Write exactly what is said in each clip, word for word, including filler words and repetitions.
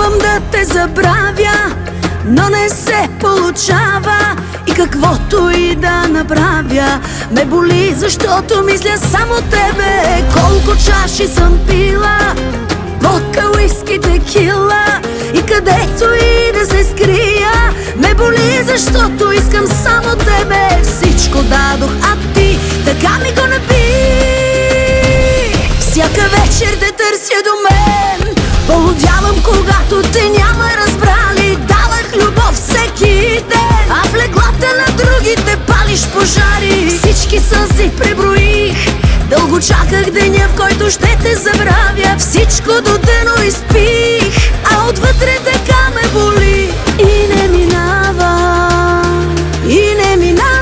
Пробвам да те забравя, но не се получава. И каквото и да направя, ме боли, защото мисля само тебе. Колко чаши съм пила, водка, уиски, текила, и където и да се скрия, ме боли, защото искам само тебе. Всичко дадох, а ти така ми го наби. Всяка вечер те търся до мен, полудявам, когато те няма разбрали. Давах любов всеки ден, а в леглата на другите палиш пожари. Всички сълзи преброих, дълго чаках деня, в който ще те забравя. Всичко до дено изпих, а отвътре така ме боли. И не минава, и не минава.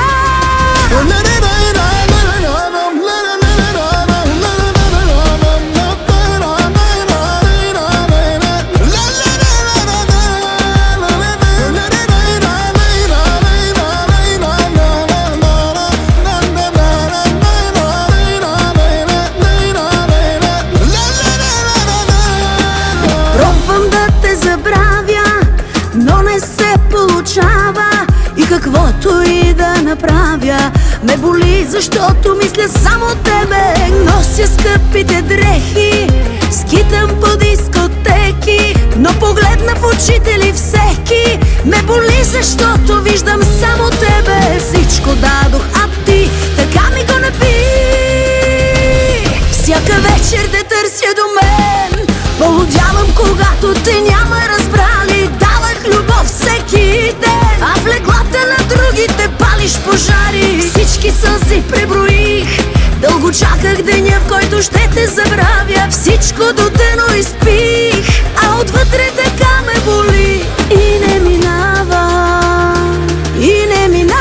Но не се получава. И каквото и да направя, ме боли, защото мисля само тебе. Нося скъпите дрехи, скитам по дискотеки, но погледна в очите ли всеки, ме боли, защото виждам само тебе. Всичко дадох, а ти така ми го наби. Всяка вечер те търся до мен, полудявам, когато те няма разбрали. Давах любов всеки ден, а в леглата на другите палиш пожари. Всички сълзи преброих, дълго чаках деня, в който ще те забравя. Всичко до дено изпих, а отвътре така ме боли. И не минава, и не минава.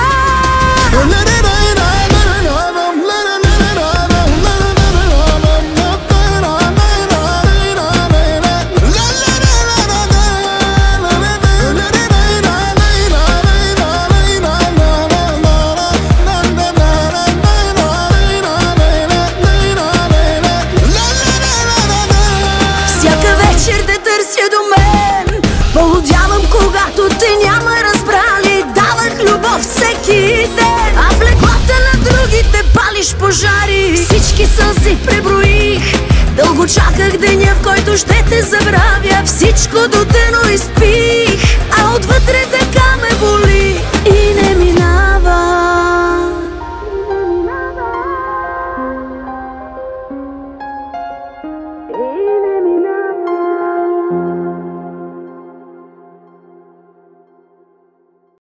Полудявам, когато те няма разбрали. Давах любов всеки ден, а в леглата на другите палиш пожари. Всички сълзи преброих, дълго чаках деня, в който ще те забравя. Всичко до дено изпих, а отвътре така